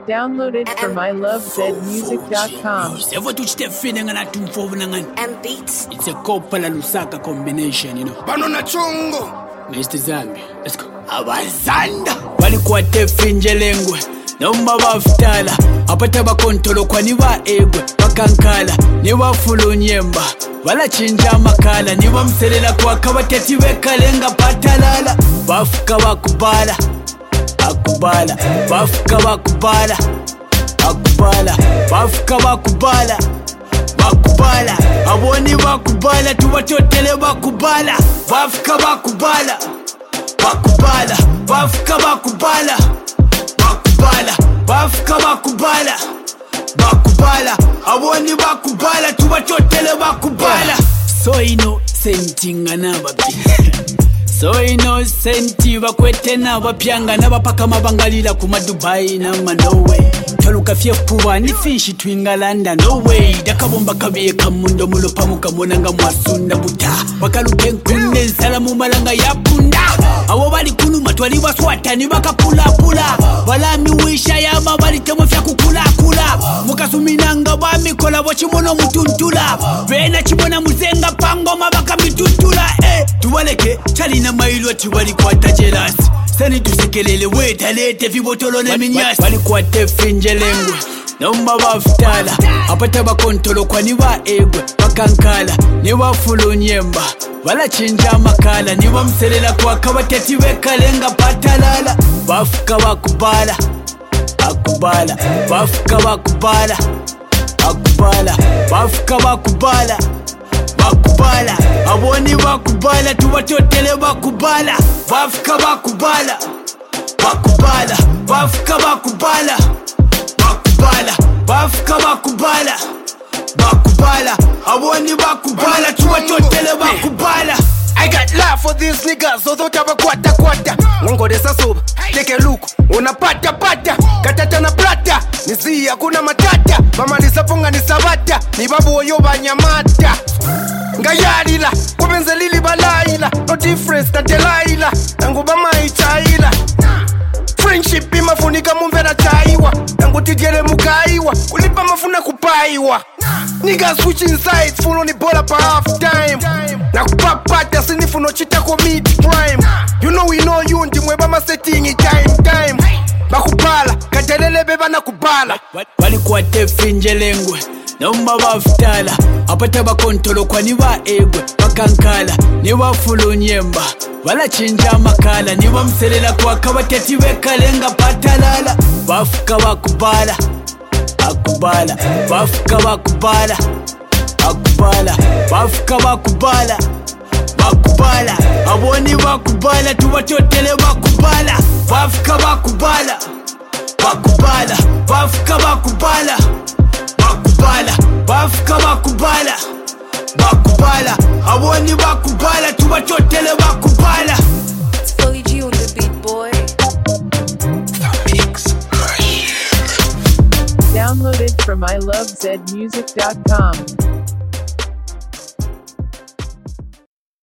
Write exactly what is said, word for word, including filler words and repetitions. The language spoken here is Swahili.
Downloaded from I love zed music dot com. Sevo tuchite feeling and atum fovu nangan. And beats. It's a Kopala Lusaka combination, you know. Banana chongo. Mister Zambi, let's go. Abazanda. Walikuwa tefinjelengwe. Nomba bafutala. Apata bakontolo kwa niwa egwe. Bakankala. Niwa fulu nyemba. Wala chinja makala. Niwa mselela kwa kabateti wekalenga patalala. Bafuka wakubala. Akubala, bafuka bakubala, akubala, bafuka bakubala, bakubala, aboni bakubala, tubatotele bakubala, bafuka bakubala, bakubala, bafuka bakubala, bakubala, bafuka bakubala, bakubala, aboni bakubala, tubatotele bakubala. So innocent nganababi. So innocent bakwete na bapyanga na bapaka mabangalila kuma Dubai na Norway. Taluka fye kuba ni fishi twingalanda no way. Dakabomba kabiye kamundo mulopa mukamona nga mwasunda buta. Bakaluke nkune salamu malanga ya punda. Awo bali kuluma twali baswata ni bakapula pula. Balami wisha ya mabali temo fya kukula kula. Mukasuminanga bamikola bochimono mutuntula. Vena chimona muzenga pango mabaka mitutula. Eh, tuwaleke chalina mailo tiwali kwa tajelas. Sani tusekelele weta lete vibotolo na minyasi. Wali kwa tefinjelengwe nomba bafutala. Apata bakontolo kwa niwa egwe. Bakankala niwa fulu nyemba. Wala chinja makala. Niwa mselela kwa kabateti wekalenga patalala. Bafuka bakubala, akubala, bafuka bakubala, akubala, bafuka bakubala, bakubala, aboni bakubala, tubatotele bakubala, bafuka bakubala, bakubala, bafuka bakubala, bakubala, bafuka bakubala, bakubala, aboni bakubala, tubatotele bakubala. I got love for these niggas, although taba kwata kwata. Mungo desa soba, take a look, unapata pata. Katata na plata, nisi hakuna matata. Mama nisapunga nisabata, ni babu oyo banyamata. Ngayalila, kubenze lili balaila. No difference na Delilah, nangu bama itaila. Friendship imafunika mumvera chaiwa. Nangu tijele mukaiwa, kulipa mafuna kupaiwa. Niggas switching sides, full on the ball per half time. Na kupapata sinifu no chita commit crime. You know we know you ndi mweba ma setting it time time. Bakubala, katelele beba na kubala. Wali kwa tefinjelengwe nomba bafutala. Apata bakontolo kwa niwa egwe. Bakankala niwa fulu nyemba. Wala chinja makala. Niwa mselela kwa kabateti wekalenga patalala. Bafuka bakubala, akubala, bafuka bakubala, akubala, bafuka bakubala, bakubala, aboni bakubala, tubatotele bakubala, bafuka bakubala, bakubala, bafuka bakubala, bakubala, bafuka bakubala, bakubala, aboni bakubala, tubatotele bakubala. It's Fully G on the beat, boy. Downloaded from I love zed music dot com.